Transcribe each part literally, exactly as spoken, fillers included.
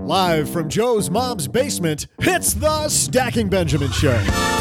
Live from Joe's mom's basement, it's the Stacking Benjamin Show.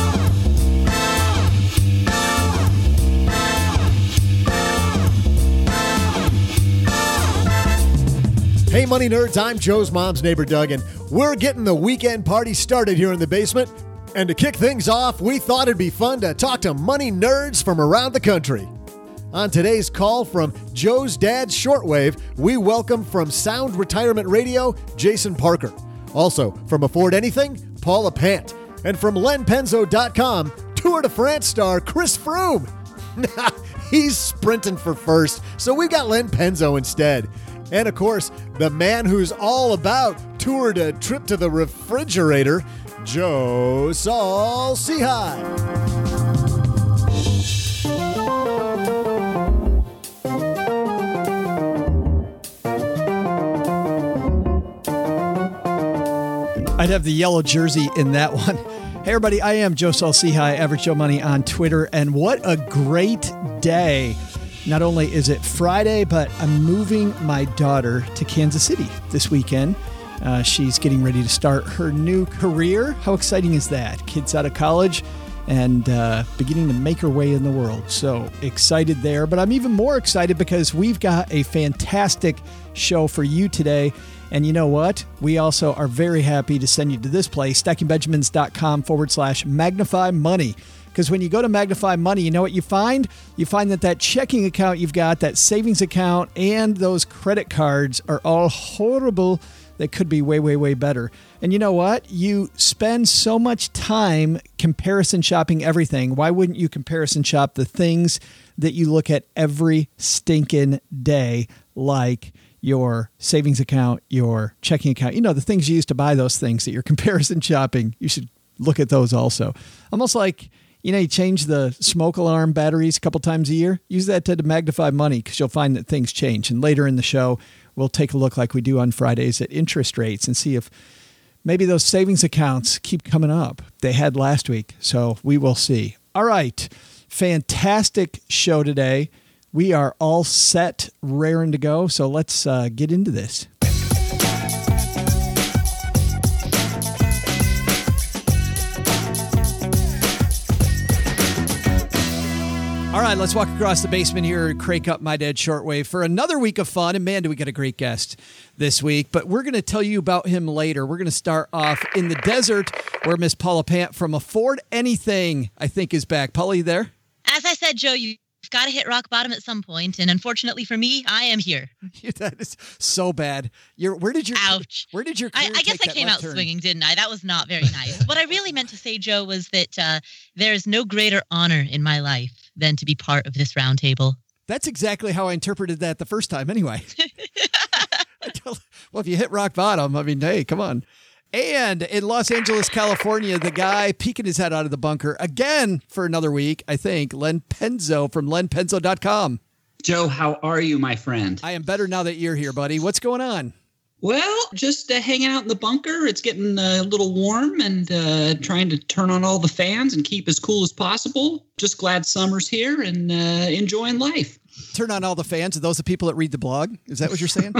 Hey, money nerds, I'm Joe's mom's neighbor, Doug, and we're getting the weekend party started here in the basement. And to kick things off, we thought it'd be fun to talk to money nerds from around the country. On today's call from Joe's Dad's Shortwave, we welcome from Sound Retirement Radio, Jason Parker. Also, from Afford Anything, Paula Pant. And from Len Penzo dot com, Tour de France star Chris Froome. He's sprinting for first, so we got Len Penzo instead. And of course, the man who's all about tour to trip to the refrigerator, Joe Saul-Sehy. I'd have the yellow jersey in that one. Hey, everybody, I am Joe Saul-Sehy, Average Joe Money on Twitter, and what a great day. Not only is it Friday, but I'm moving my daughter to Kansas City this weekend. Uh, she's getting ready to start her new career. How exciting is that? Kid's out of college and uh, beginning to make her way in the world. So excited there. But I'm even more excited because we've got a fantastic show for you today. And you know what? We also are very happy to send you to this place, stackingbenjamins.com forward slash magnify money. Because when you go to Magnify Money, you know what you find? You find that that checking account you've got, that savings account, and those credit cards are all horrible. They could be way, way, way better. And you know what? You spend so much time comparison shopping everything. Why wouldn't you comparison shop the things that you look at every stinking day, like your savings account, your checking account? You know, the things you use to buy those things that you're comparison shopping. You should look at those also. Almost like, you know, you change the smoke alarm batteries a couple times a year. Use that to magnify money because you'll find that things change. And later in the show, we'll take a look like we do on Fridays at interest rates and see if maybe those savings accounts keep coming up. They had last week, so we will see. All right. Fantastic show today. We are all set, raring to go. So let's uh, get into this. All right, let's walk across the basement here and crank up My Dad's Shortwave for another week of fun. And man, do we get a great guest this week. But we're going to tell you about him later. We're going to start off in the desert where Miss Paula Pant from Afford Anything, I think, is back. Paula, you there? As I said, Joe, you've got to hit rock bottom at some point. And unfortunately for me, I am here. That is so bad. You're, where did your Ouch. Where did your I, I guess I came out turn? swinging, didn't I? That was not very nice. What I really meant to say, Joe, was that uh, there is no greater honor in my life than to be part of this round table. That's exactly how I interpreted that the first time anyway. Well, if you hit rock bottom, I mean, hey, come on. And in Los Angeles, California, the guy peeking his head out of the bunker again for another week, I think, Len Penzo from Len Penzo dot com. Joe, how are you, my friend? I am better now that you're here, buddy. What's going on? Well, just uh, hanging out in the bunker. It's getting uh, a little warm and uh, trying to turn on all the fans and keep as cool as possible. Just glad summer's here and uh, enjoying life. Turn on all the fans. Are those the people that read the blog? Is that what you're saying?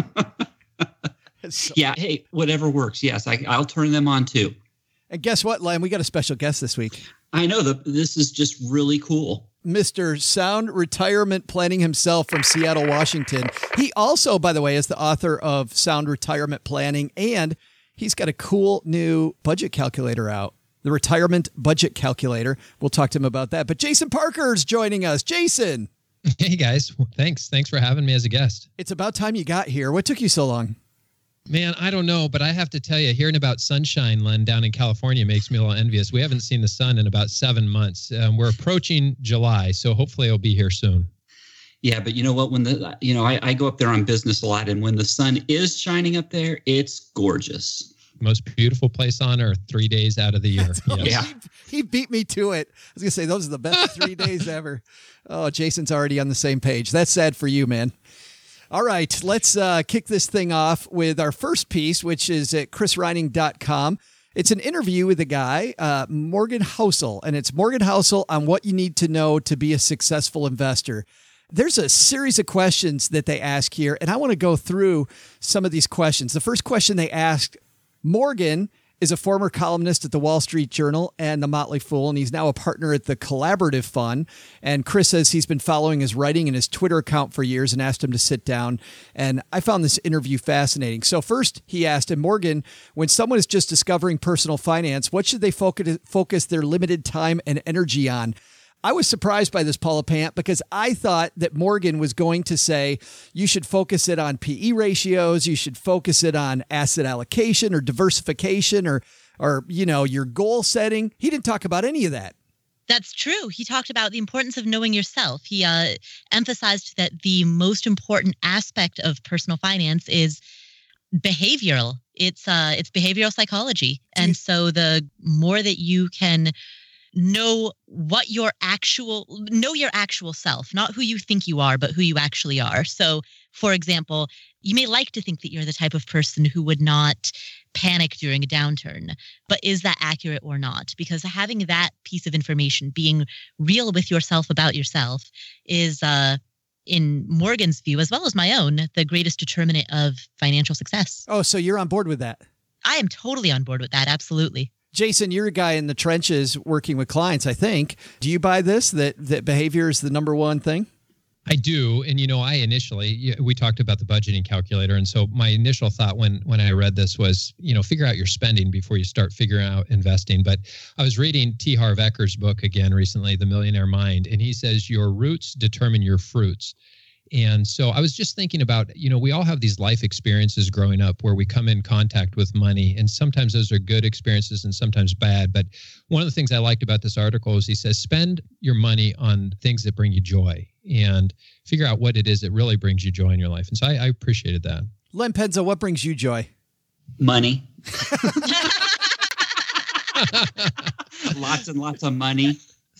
so- yeah. Hey, whatever works. Yes, I, I'll turn them on too. And guess what, Len? We got a special guest this week. I know. The, this is just really cool. Mister Sound Retirement Planning himself from Seattle, Washington. He also, by the way, is the author of Sound Retirement Planning, and he's got a cool new budget calculator out, the Retirement Budget Calculator. We'll talk to him about that. But Jason Parker's joining us. Jason. Hey, guys. Thanks. Thanks for having me as a guest. It's about time you got here. What took you so long? Man, I don't know, but I have to tell you, hearing about sunshine, Len, down in California makes me a little envious. We haven't seen the sun in about seven months. Um, we're approaching July, so hopefully it'll be here soon. Yeah, but you know what? When the you know, I, I go up there on business a lot, and when the sun is shining up there, it's gorgeous. Most beautiful place on earth, three days out of the year. Yes. Yeah, he, he beat me to it. I was gonna say those are the best three days ever. Oh, Jason's already on the same page. That's sad for you, man. All right, let's uh, kick this thing off with our first piece, which is at chris reining dot com. It's an interview with a guy, uh, Morgan Housel, and it's Morgan Housel on what you need to know to be a successful investor. There's a series of questions that they ask here, and I want to go through some of these questions. The first question they asked Morgan is a former columnist at the Wall Street Journal and the Motley Fool, and he's now a partner at the Collaborative Fund. And Chris says he's been following his writing and his Twitter account for years and asked him to sit down. And I found this interview fascinating. So first, he asked him, Morgan, when someone is just discovering personal finance, what should they focus focus their limited time and energy on? I was surprised by this, Paula Pant, because I thought that Morgan was going to say you should focus it on P E ratios, you should focus it on asset allocation or diversification or, or you know, your goal setting. He didn't talk about any of that. That's true. He talked about the importance of knowing yourself. He uh, emphasized that the most important aspect of personal finance is behavioral. It's uh, it's behavioral psychology, and so the more that you can know what your actual, know your actual self, not who you think you are, but who you actually are. So, for example, you may like to think that you're the type of person who would not panic during a downturn, but is that accurate or not? Because having that piece of information, being real with yourself about yourself is, uh, in Morgan's view, as well as my own, the greatest determinant of financial success. Oh, so you're on board with that? I am totally on board with that. Absolutely. Jason, you're a guy in the trenches working with clients, I think. Do you buy this, that that behavior is the number one thing? I do. And, you know, I initially, we talked about the budgeting calculator. And so my initial thought when, when I read this was, you know, figure out your spending before you start figuring out investing. But I was reading T. Harv Eker's book again recently, The Millionaire Mind, and he says your roots determine your fruits. And so I was just thinking about, you know, we all have these life experiences growing up where we come in contact with money, and sometimes those are good experiences and sometimes bad. But one of the things I liked about this article is he says, spend your money on things that bring you joy and figure out what it is that really brings you joy in your life. And so I, I appreciated that. Len Penza, what brings you joy? Money. Lots and lots of money.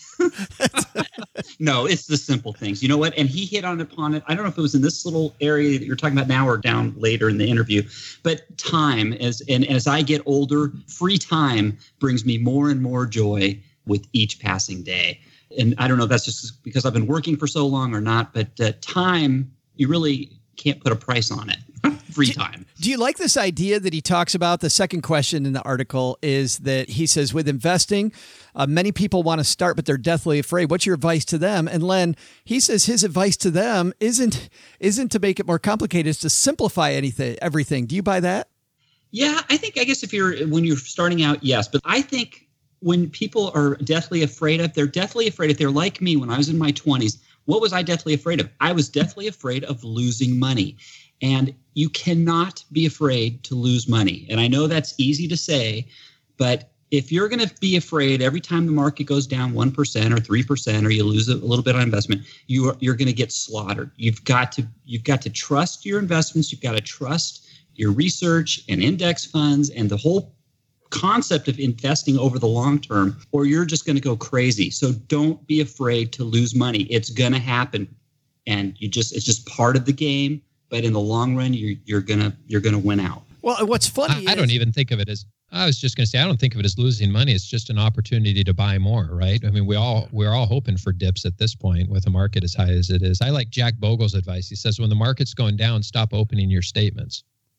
No, it's the simple things. You know what? And he hit on upon it. I don't know if it was in this little area that you're talking about now or down later in the interview, but time as and as I get older, free time brings me more and more joy with each passing day. And I don't know if that's just because I've been working for so long or not, but uh, time, you really can't put a price on it. Free time. Do you like this idea that he talks about? The second question in the article is that he says with investing, uh, many people want to start, but they're deathly afraid. What's your advice to them? And Len, he says his advice to them isn't isn't to make it more complicated, it's to simplify anything, everything. Do you buy that? Yeah, I think, I guess if you're, when you're starting out, yes. But I think when people are deathly afraid of, they're deathly afraid, if they're like me when I was in my twenties, what was I deathly afraid of? I was deathly afraid of losing money. And you cannot be afraid to lose money. And I know that's easy to say, but if you're going to be afraid every time the market goes down one percent or three percent or you lose a little bit on investment, you are, you're going to get slaughtered. You've got to you've got to trust your investments. You've got to trust your research and index funds and the whole concept of investing over the long term, or you're just going to go crazy. So don't be afraid to lose money. It's going to happen. And you just it's just part of the game. But in the long run, you're you're gonna you're gonna win out. Well, what's funny I, is, I don't even think of it as I was just going to say I don't think of it as losing money. It's just an opportunity to buy more, right? I mean, we all we're all hoping for dips at this point with the market as high as it is. I like Jack Bogle's advice. He says when the market's going down, stop opening your statements.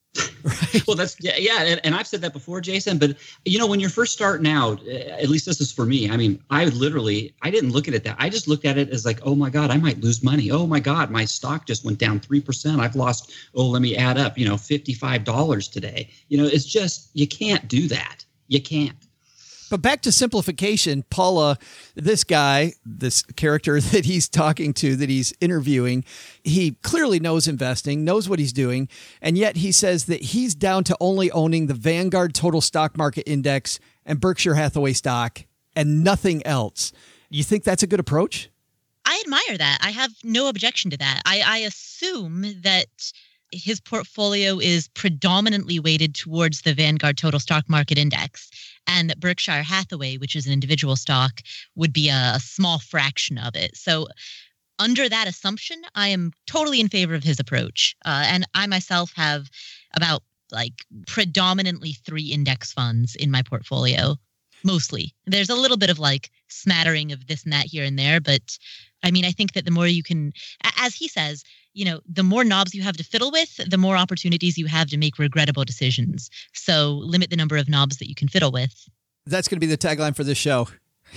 Right. Well, that's yeah, yeah, and, and I've said that before, Jason. But you know, when you're first starting out, at least this is for me. I mean, I literally, I didn't look at it that. I just looked at it as like, oh my God, I might lose money. Oh my God, my stock just went down three percent. I've lost. Oh, let me add up. You know, fifty-five dollars today. You know, it's just you can't do that. You can't. But back to simplification, Paula, this guy, this character that he's talking to, that he's interviewing, he clearly knows investing, knows what he's doing, and yet he says that he's down to only owning the Vanguard Total Stock Market Index and Berkshire Hathaway stock and nothing else. You think that's a good approach? I admire that. I have no objection to that. I, I assume that his portfolio is predominantly weighted towards the Vanguard Total Stock Market Index, and that Berkshire Hathaway, which is an individual stock, would be a, a small fraction of it. So under that assumption, I am totally in favor of his approach. Uh, and I myself have about like predominantly three index funds in my portfolio, mostly. There's a little bit of like smattering of this and that here and there. But I mean, I think that the more you can, as he says, you know, the more knobs you have to fiddle with, the more opportunities you have to make regrettable decisions. So limit the number of knobs that you can fiddle with. That's going to be the tagline for this show.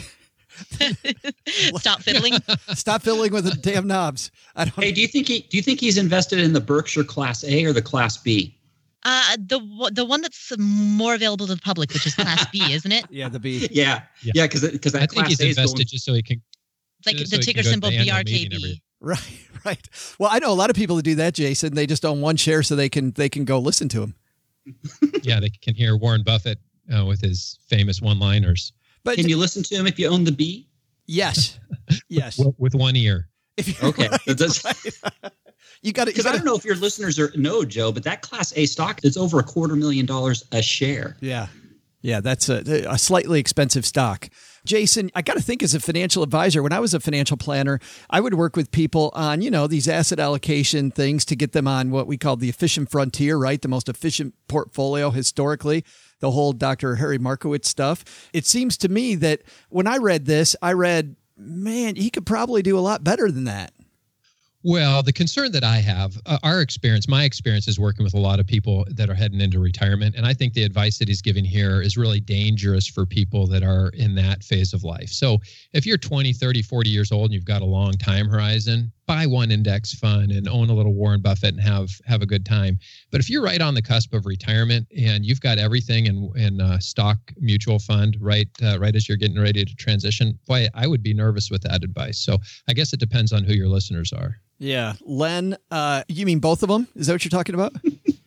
Stop fiddling. Stop fiddling with the damn knobs. I don't. Hey, do you think he do you think he's invested in the Berkshire Class A or the Class B? Uh, the the one that's more available to the public, which is Class B, isn't it? Yeah, the B. Yeah, yeah, because yeah, because I think Class he's A is invested going, just so he can. It's like so the he ticker can go to symbol the annual B R K meeting B. every- Right, right. Well, I know a lot of people who do that, Jason. They just own one share so they can they can go listen to him. Yeah, they can hear Warren Buffett uh, with his famous one-liners. But Can you listen to him if you own the B? yes, yes. with, with one ear. If you, Okay, right, that's right. You got to. because I don't know if your listeners are know, Joe, but that Class A stock is over a quarter million dollars a share. Yeah, yeah. That's a, a slightly expensive stock. Jason, I got to think as a financial advisor, when I was a financial planner, I would work with people on, you know, these asset allocation things to get them on what we call the efficient frontier, right? The most efficient portfolio historically, the whole Doctor Harry Markowitz stuff. It seems to me that when I read this, I read, man, he could probably do a lot better than that. Well, the concern that I have, uh, our experience, my experience is working with a lot of people that are heading into retirement. And I think the advice that he's giving here is really dangerous for people that are in that phase of life. So if you're twenty, thirty, forty years old and you've got a long time horizon, buy one index fund and own a little Warren Buffett and have have a good time. But if you're right on the cusp of retirement and you've got everything in, in a stock mutual fund right uh, right as you're getting ready to transition, boy, I would be nervous with that advice. So I guess it depends on who your listeners are. Yeah. Len, uh, you mean both of them? Is that what you're talking about?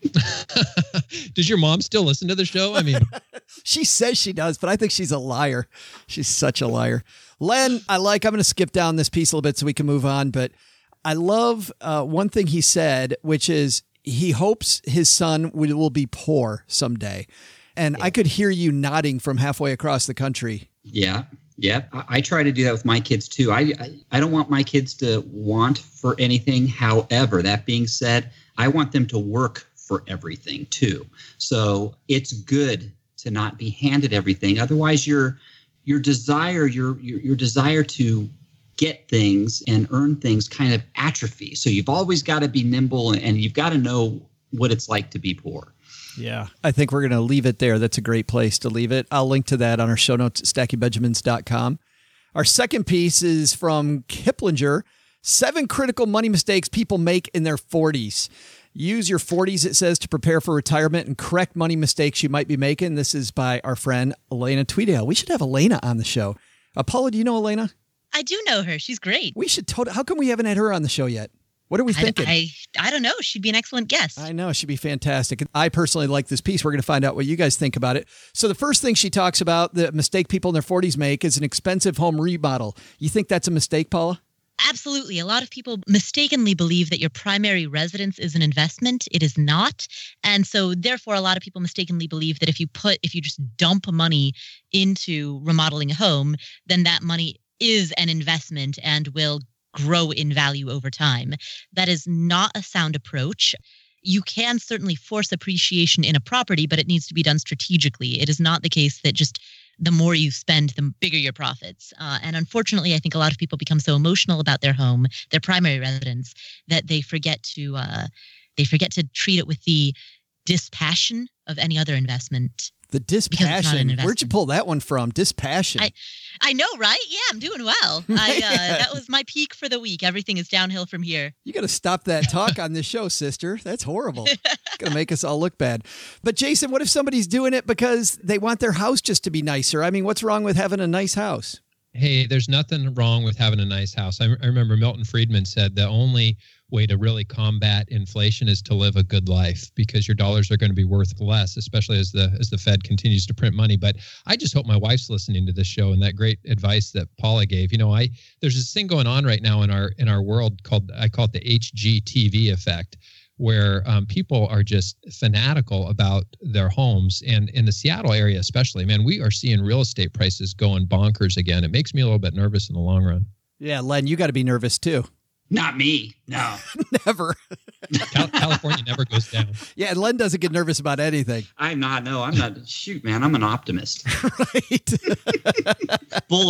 Does your mom still listen to the show? I mean, She says she does, but I think she's a liar. She's such a liar. Len, I like, I'm going to skip down this piece a little bit so we can move on, but I love uh, one thing he said, which is he hopes his son will, will be poor someday. And yeah. I could hear you nodding from halfway across the country. Yeah. Yeah, I, I try to do that with my kids too. I, I I don't want my kids to want for anything. However, that being said, I want them to work for everything too. So it's good to not be handed everything. Otherwise, your your desire your your, your desire to get things and earn things kind of atrophy. So you've always got to be nimble and you've got to know what it's like to be poor. Yeah, I think we're going to leave it there. That's a great place to leave it. I'll link to that on our show notes at stacky benjamins dot com. Our second piece is from Kiplinger, Seven Critical Money Mistakes People Make in Their forties. Use your forties, it says, to prepare for retirement and correct money mistakes you might be making. This is by our friend Elena Tweedale. We should have Elena on the show. Uh, Paula, do you know Elena? I do know her. She's great. We should totally. How come we haven't had her on the show yet? What are we thinking? I, I, I don't know. She'd be an excellent guest. I know. She'd be fantastic. I personally like this piece. We're going to find out what you guys think about it. So the first thing she talks about, the mistake people in their forties make, is an expensive home remodel. You think that's a mistake, Paula? Absolutely. A lot of people mistakenly believe that your primary residence is an investment. It is not. And so therefore, a lot of people mistakenly believe that if you put, if you just dump money into remodeling a home, then that money is an investment and will grow in value over time. That is not a sound approach. You can certainly force appreciation in a property, but it needs to be done strategically. It is not the case that just the more you spend, the bigger your profits. Uh, and unfortunately, I think a lot of people become so emotional about their home, their primary residence, that they forget to uh, they forget to treat it with the dispassion of any other investment. The dispassion. Where'd you pull that one from? Dispassion. I, I know, right? Yeah, I'm doing well. I uh, that was my peak for the week. Everything is downhill from here. You got to stop that talk on this show, sister. That's horrible. It's going to make us all look bad. But Jason, what if somebody's doing it because they want their house just to be nicer? I mean, what's wrong with having a nice house? Hey, there's nothing wrong with having a nice house. I, I remember Milton Friedman said the only way to really combat inflation is to live a good life, because your dollars are going to be worth less, especially as the as the Fed continues to print money. But I just hope my wife's listening to this show and that great advice that Paula gave. You know, I there's this thing going on right now in our in our world called, I call it the H G T V effect, where um, people are just fanatical about their homes. And in the Seattle area especially, man, we are seeing real estate prices going bonkers again. It makes me a little bit nervous in the long run. Yeah, Len, you got to be nervous too. Not me. No. Never. California never goes down. Yeah, and Len doesn't get nervous about anything. I'm not. No, I'm not. Shoot, man, I'm an optimist. Right. Bullish.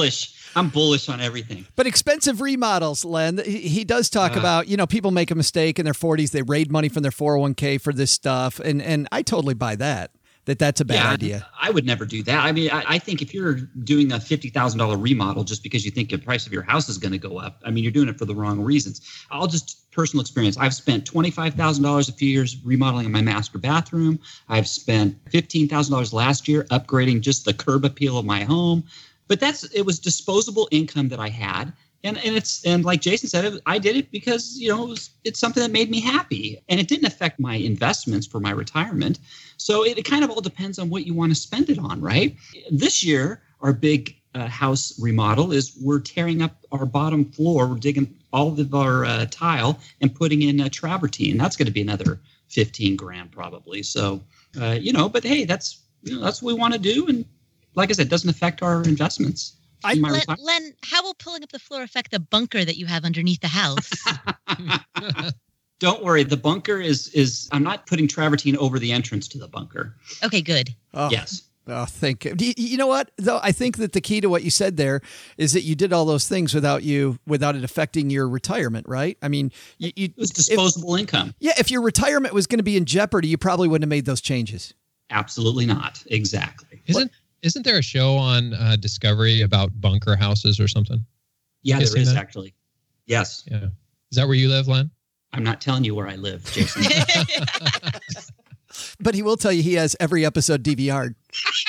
I'm bullish on everything. But expensive remodels, Len, he, he does talk Uh. about, you know, people make a mistake in their forties. They raid money from their four oh one k for this stuff. And, and I totally buy that, that that's a bad yeah, idea. I would never do that. I mean, I, I think if you're doing a fifty thousand dollars remodel just because you think the price of your house is going to go up, I mean, you're doing it for the wrong reasons. I'll just personal experience. I've spent twenty-five thousand dollars a few years remodeling my master bathroom. I've spent fifteen thousand dollars last year upgrading just the curb appeal of my home. But that's it was disposable income that I had. And and it's and like Jason said, it, I did it because, you know, it was, it's something that made me happy. And it didn't affect my investments for my retirement. So it, it kind of all depends on what you want to spend it on, right? This year, our big uh, house remodel is we're tearing up our bottom floor. We're digging all of our uh, tile and putting in uh, travertine. That's going to be another fifteen grand probably. So, uh, you know, but hey, that's you know, that's what we want to do. And like I said, it doesn't affect our investments. I, Len, Len, how will pulling up the floor affect the bunker that you have underneath the house? Don't worry. The bunker is, is I'm not putting travertine over the entrance to the bunker. Okay, good. Oh. Yes. Oh, thank you. You know what, though? I think that the key to what you said there is that you did all those things without you, without it affecting your retirement, right? I mean, you, you it was disposable if, income. Yeah. If your retirement was going to be in jeopardy, you probably wouldn't have made those changes. Absolutely not. Exactly. Isn't What? Isn't there a show on uh, Discovery about bunker houses or something? Yeah, You there is that? actually. Yes. Yeah. Is that where you live, Len? I'm not telling you where I live, Jason. But he will tell you he has every episode D V R'd.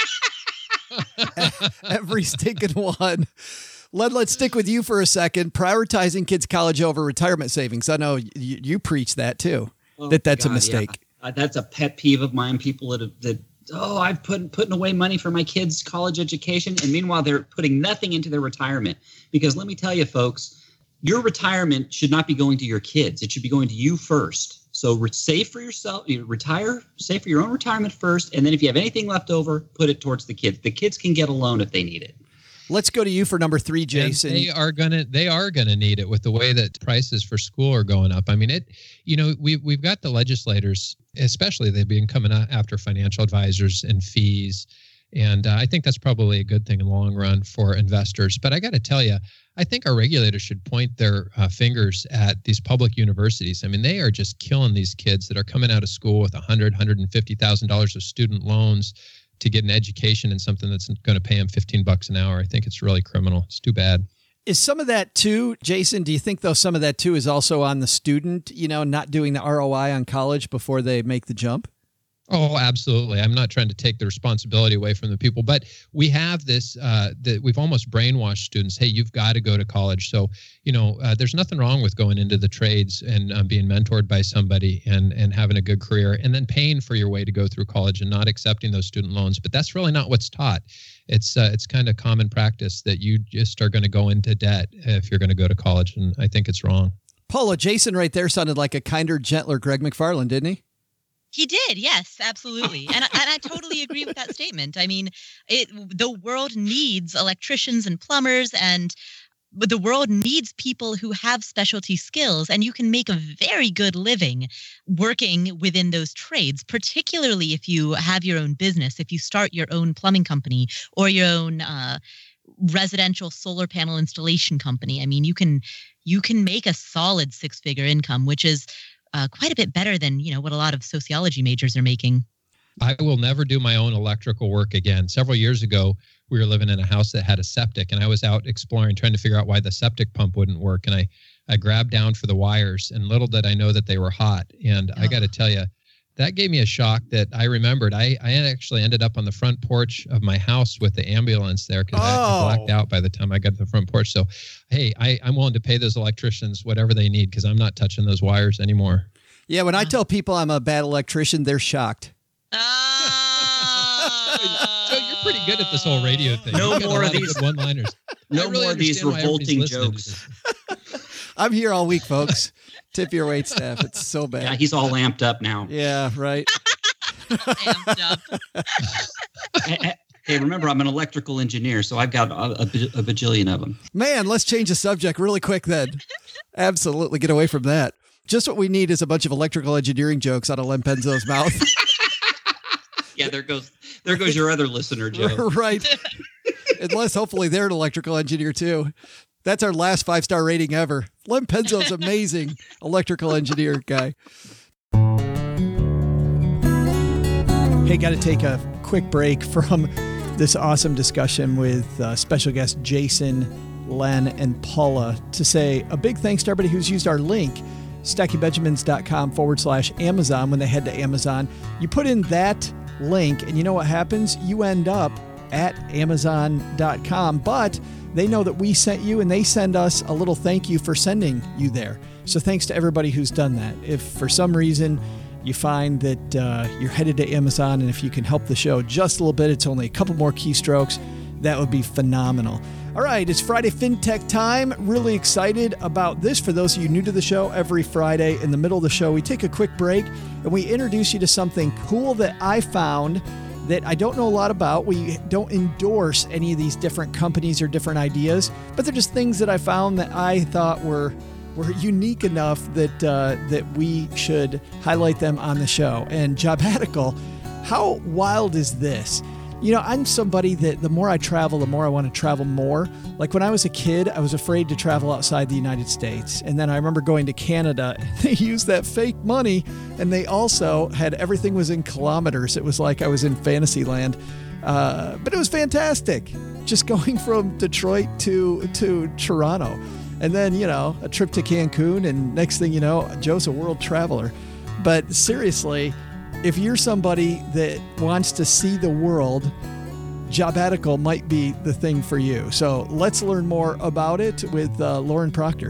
Every stinking one. Len, let's stick with you for a second. Prioritizing kids' college over retirement savings. I know you, you preach that too, Oh, that that's God, a mistake. Yeah. Uh, that's a pet peeve of mine. People that, that oh, I've put putting away money for my kids' college education. And meanwhile, they're putting nothing into their retirement. Because let me tell you, folks, your retirement should not be going to your kids. It should be going to you first. So re- save for yourself, you retire, save for your own retirement first. And then if you have anything left over, put it towards the kids. The kids can get a loan if they need it. Let's go to you for number three, Jason. And they are gonna they are gonna need it with the way that prices for school are going up. I mean, it. You know, we we've got the legislators, especially they've been coming after financial advisors and fees, and uh, I think that's probably a good thing in the long run for investors. But I got to tell you, I think our regulators should point their uh, fingers at these public universities. I mean, they are just killing these kids that are coming out of school with one hundred thousand dollars, one hundred fifty thousand dollars of student loans to get an education in something that's going to pay them fifteen bucks an hour. I think it's really criminal. It's too bad. Is some of that too, Jason, do you think though some of that too is also on the student, you know, not doing the R O I on college before they make the jump? Oh, absolutely. I'm not trying to take the responsibility away from the people, but we have this, uh, that we've almost brainwashed students. Hey, you've got to go to college. So, you know, uh, there's nothing wrong with going into the trades and uh, being mentored by somebody and, and having a good career and then paying for your way to go through college and not accepting those student loans. But that's really not what's taught. It's, uh, it's kind of common practice that you just are going to go into debt if you're going to go to college. And I think it's wrong. Paula, Jason right there sounded like a kinder, gentler Greg McFarland, didn't he? He did, yes, absolutely, and and I totally agree with that statement. I mean, it the world needs electricians and plumbers, and but the world needs people who have specialty skills, and you can make a very good living working within those trades. Particularly if you have your own business, if you start your own plumbing company or your own uh, residential solar panel installation company. I mean, you can you can make a solid six-figure income, which is Uh, quite a bit better than, you know, what a lot of sociology majors are making. I will never do my own electrical work again. Several years ago, we were living in a house that had a septic, and I was out exploring, trying to figure out why the septic pump wouldn't work. And I, I grabbed down for the wires, and little did I know that they were hot. And oh. I got to tell you, that gave me a shock that I remembered. I, I actually ended up on the front porch of my house with the ambulance there because oh. I blacked out by the time I got to the front porch. So, hey, I, I'm willing to pay those electricians whatever they need because I'm not touching those wires anymore. Yeah, when I tell people I'm a bad electrician, they're shocked. Uh, so you're pretty good at this whole radio thing. No You've got more a of lot these good one-liners. No really more of these understand why revolting everybody's listening jokes. I'm here all week, folks. Tip your wait staff. It's so bad. Yeah, he's all amped up now. Yeah, right. amped up. hey, hey, remember, I'm an electrical engineer, so I've got a, a, a bajillion of them. Man, let's change the subject really quick then. Absolutely get away from that. Just what we need is a bunch of electrical engineering jokes out of Len Penzo's mouth. Yeah, there goes there goes your other listener, Joe. Right. Unless hopefully they're an electrical engineer too. That's our last five-star rating ever. Len Penzo's amazing electrical engineer guy. Hey, got to take a quick break from this awesome discussion with uh, special guest Jason, Len, and Paula to say a big thanks to everybody who's used our link, stackybenjamins.com forward slash Amazon. When they head to Amazon, you put in that link and you know what happens? You end up at amazon dot com, but they know that we sent you and they send us a little thank you for sending you there. So thanks to everybody who's done that. If for some reason you find that uh, you're headed to Amazon and if you can help the show just a little bit, it's only a couple more keystrokes, that would be phenomenal. All right, it's Friday FinTech time. Really excited about this. For those of you new to the show, every Friday in the middle of the show, we take a quick break and we introduce you to something cool that I found that I don't know a lot about. We don't endorse any of these different companies or different ideas, but they're just things that I found that I thought were were unique enough that uh, that we should highlight them on the show. And Jobatical, how wild is this? You know, I'm somebody that the more I travel, the more I want to travel more. Like when I was a kid, I was afraid to travel outside the United States. And then I remember going to Canada, and they used that fake money, and they also had everything was in kilometers. It was like I was in Fantasyland. Uh, but it was fantastic, just going from Detroit to, to Toronto. And then, you know, a trip to Cancun, and next thing you know, Joe's a world traveler. But seriously, if you're somebody that wants to see the world, Jobatical might be the thing for you. So let's learn more about it with uh, Lauren Proctor.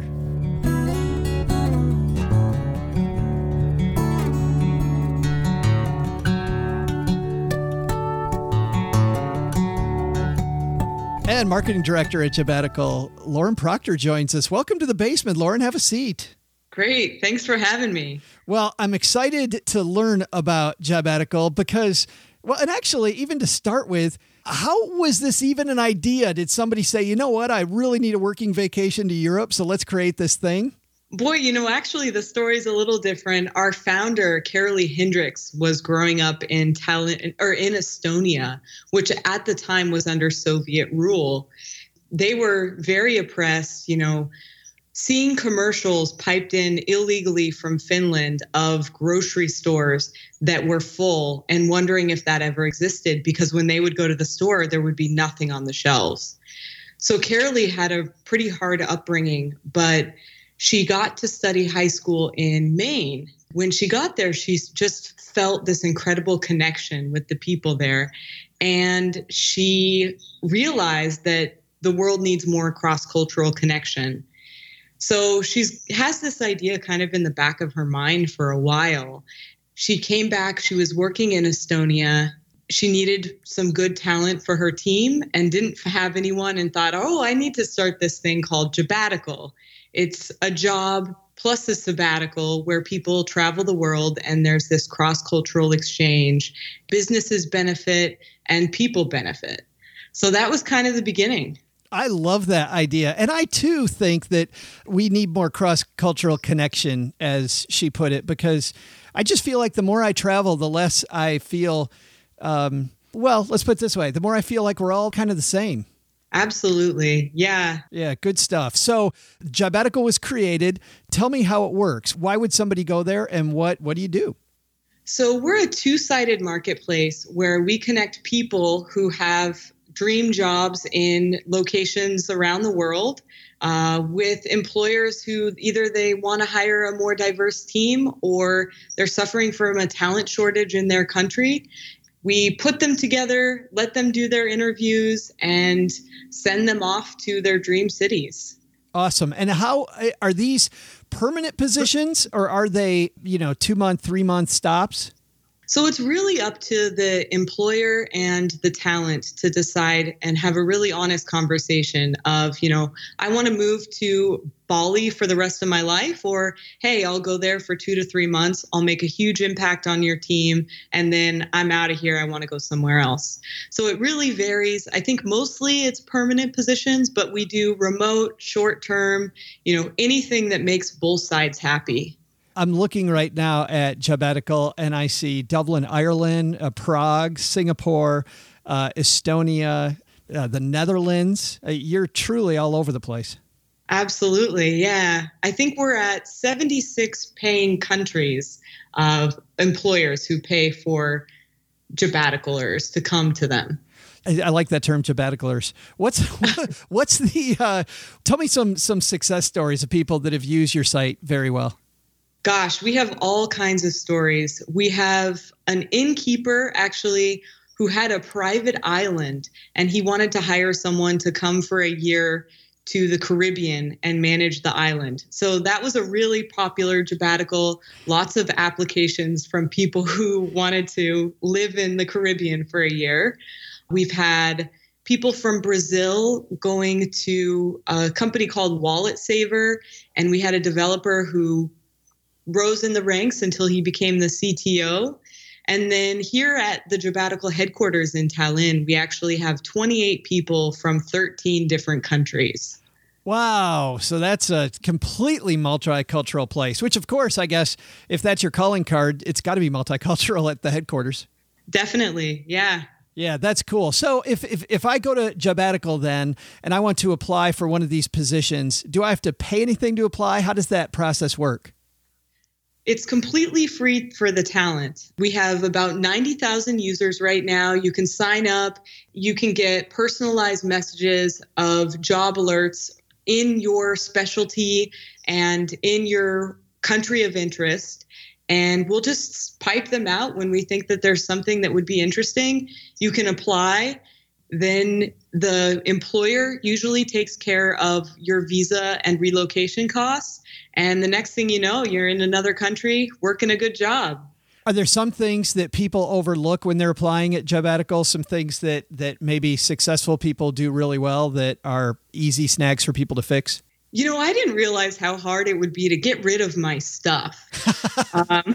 And marketing director at Jobatical, Lauren Proctor, joins us. Welcome to the basement, Lauren. Have a seat. Great. Thanks for having me. Well, I'm excited to learn about Jobatical because, well, and actually, even to start with, how was this even an idea? Did somebody say, you know what, I really need a working vacation to Europe, so let's create this thing? Boy, you know, actually, the story's a little different. Our founder, Carolee Hendricks, was growing up in Tallinn or in Estonia, which at the time was under Soviet rule. They were very oppressed, you know, seeing commercials piped in illegally from Finland of grocery stores that were full and wondering if that ever existed, because when they would go to the store, there would be nothing on the shelves. So Carolee had a pretty hard upbringing, but she got to study high school in Maine. When she got there, she just felt this incredible connection with the people there. And she realized that the world needs more cross-cultural connection. So she has this idea kind of in the back of her mind for a while. She came back, she was working in Estonia. She needed some good talent for her team and didn't have anyone, and thought, oh, I need to start this thing called Jobatical. It's a job plus a sabbatical where people travel the world and there's this cross-cultural exchange. Businesses benefit and people benefit. So that was kind of the beginning. I love that idea. And I, too, think that we need more cross-cultural connection, as she put it, because I just feel like the more I travel, the less I feel, um, well, let's put it this way, the more I feel like we're all kind of the same. Absolutely. Yeah. Yeah, good stuff. So Jobatical was created. Tell me how it works. Why would somebody go there, and what, what do you do? So we're a two-sided marketplace where we connect people who have dream jobs in locations around the world uh, with employers who either they want to hire a more diverse team or they're suffering from a talent shortage in their country. We put them together, let them do their interviews, and send them off to their dream cities. Awesome. And how are these permanent positions, or are they, you know, two month, three month stops? So it's really up to the employer and the talent to decide and have a really honest conversation of, you know, I want to move to Bali for the rest of my life, or, hey, I'll go there for two to three months. I'll make a huge impact on your team, and then I'm out of here. I want to go somewhere else. So it really varies. I think mostly it's permanent positions, but we do remote, short term, you know, anything that makes both sides happy. I'm looking right now at Jobatical, and I see Dublin, Ireland, uh, Prague, Singapore, uh, Estonia. uh, the Netherlands. Uh, you're truly all over the place. Absolutely. Yeah. I think we're at seventy-six paying countries of employers who pay for Jabaticalers to come to them. I, I like that term, Jabaticalers. What's what's the? Uh, tell me some some success stories of people that have used your site very well. Gosh, we have all kinds of stories. We have an innkeeper actually who had a private island, and he wanted to hire someone to come for a year to the Caribbean and manage the island. So that was a really popular Jabatical. Lots of applications from people who wanted to live in the Caribbean for a year. We've had people from Brazil going to a company called Wallet Saver, and we had a developer who rose in the ranks until he became the C T O. And then here at the Jabatical headquarters in Tallinn, we actually have twenty-eight people from thirteen different countries. Wow. So that's a completely multicultural place, which of course, I guess, if that's your calling card, it's got to be multicultural at the headquarters. Definitely. Yeah. Yeah, that's cool. So if, if if I go to Jabatical then, and I want to apply for one of these positions, do I have to pay anything to apply? How does that process work? It's completely free for the talent. We have about ninety thousand users right now. You can sign up. You can get personalized messages of job alerts in your specialty and in your country of interest. And we'll just pipe them out when we think that there's something that would be interesting. You can apply. Then the employer usually takes care of your visa and relocation costs. And the next thing you know, you're in another country working a good job. Are there some things that people overlook when they're applying at Jabatical? Some things that, that maybe successful people do really well that are easy snags for people to fix? You know, I didn't realize how hard it would be to get rid of my stuff. um,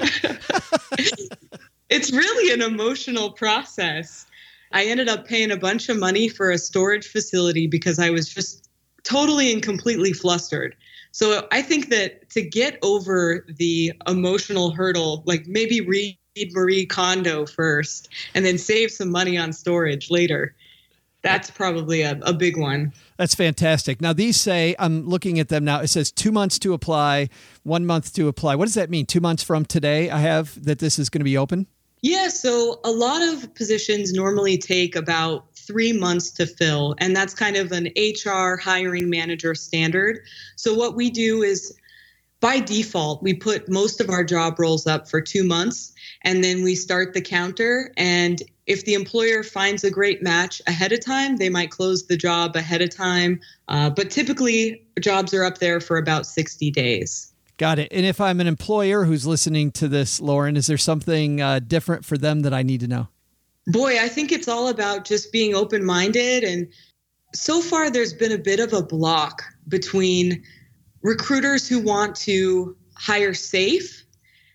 it's really an emotional process. I ended up paying a bunch of money for a storage facility because I was just totally and completely flustered. So I think that to get over the emotional hurdle, like maybe read Marie Kondo first and then save some money on storage later. That's probably a, a big one. That's fantastic. Now, these say, I'm looking at them now, it says two months to apply, one month to apply. What does that mean? Two months from today, I have that this is going to be open? Yeah, so a lot of positions normally take about three months to fill, and that's kind of an H R hiring manager standard. So what we do is, by default, we put most of our job roles up for two months, and then we start the counter. And if the employer finds a great match ahead of time, they might close the job ahead of time. Uh, but typically, jobs are up there for about sixty days. Got it. And if I'm an employer who's listening to this, Lauren, is there something uh, different for them that I need to know? Boy, I think it's all about just being open-minded. And so far, there's been a bit of a block between recruiters who want to hire safe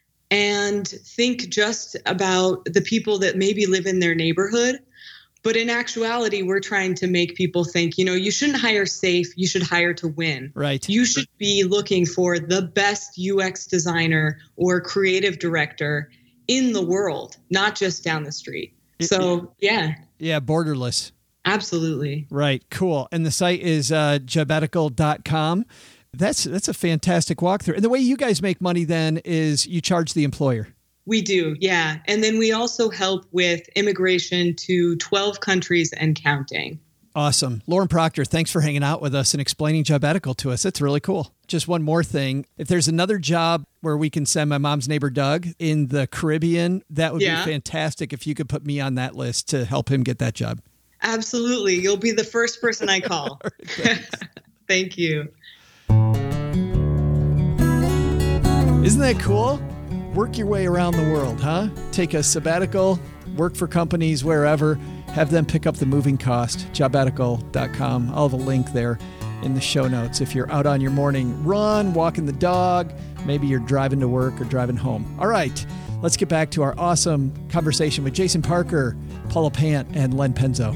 and think just about the people that maybe live in their neighborhood. But in actuality, we're trying to make people think, you know, you shouldn't hire safe, you should hire to win. Right. You should be looking for the best U X designer or creative director in the world, not just down the street. So, yeah. Yeah, borderless. Absolutely. Right. Cool. And the site is uh, jabatical dot com. That's that's a fantastic walkthrough. And the way you guys make money then is you charge the employer. We do, yeah. And then we also help with immigration to twelve countries and counting. Awesome. Lauren Proctor, thanks for hanging out with us and explaining Jabatical to us. That's really cool. Just one more thing. If there's another job where we can send my mom's neighbor, Doug, in the Caribbean, that would yeah. be fantastic if you could put me on that list to help him get that job. Absolutely. You'll be the first person I call. Right, thank you. Isn't that cool? Work your way around the world, huh? Take a sabbatical, work for companies wherever, have them pick up the moving cost. Jabatical dot com. I'll have a link there in the show notes. If you're out on your morning run, walking the dog, maybe you're driving to work or driving home. All right, let's get back to our awesome conversation with Jason Parker, Paula Pant, and Len Penzo.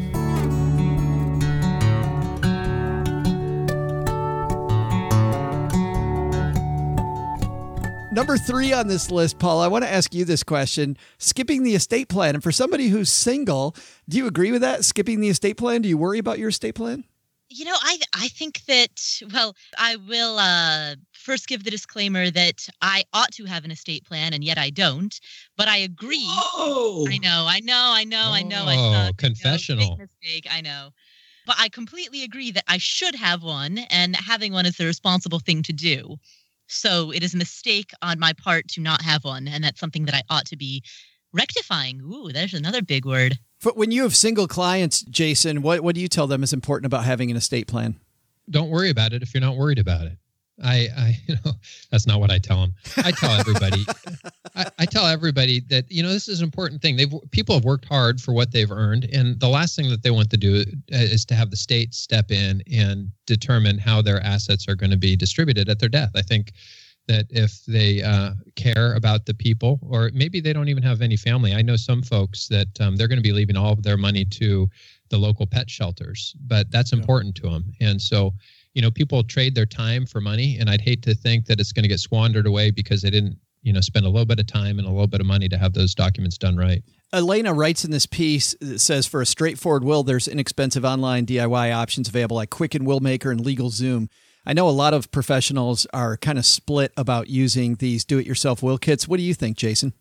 Number three on this list, Paul, I want to ask you this question. Skipping the estate plan. And for somebody who's single, do you agree with that? Skipping the estate plan? Do you worry about your estate plan? You know, I I think that, well, I will uh, first give the disclaimer that I ought to have an estate plan, and yet I don't. But I agree. Oh, I know, I know, I know, I know. I Oh, suck, confessional. I know, big mistake, I know. But I completely agree that I should have one, and having one is the responsible thing to do. So it is a mistake on my part to not have one, and that's something that I ought to be rectifying. Ooh, there's another big word. But when you have single clients, Jason, what, what do you tell them is important about having an estate plan? Don't worry about it if you're not worried about it. I, I you know, that's not what I tell them. I tell everybody, I, I tell everybody that, you know, this is an important thing. They've people have worked hard for what they've earned, and the last thing that they want to do is to have the state step in and determine how their assets are going to be distributed at their death. I think that if they uh, care about the people, or maybe they don't even have any family. I know some folks that um, they're going to be leaving all of their money to the local pet shelters, but that's important to them. And so, you know, people trade their time for money, and I'd hate to think that it's going to get squandered away because they didn't, you know, spend a little bit of time and a little bit of money to have those documents done right. Elena writes in this piece that says, for a straightforward will, there's inexpensive online D I Y options available like Quicken Will Maker and LegalZoom. I know a lot of professionals are kind of split about using these do-it-yourself will kits. What do you think, Jason?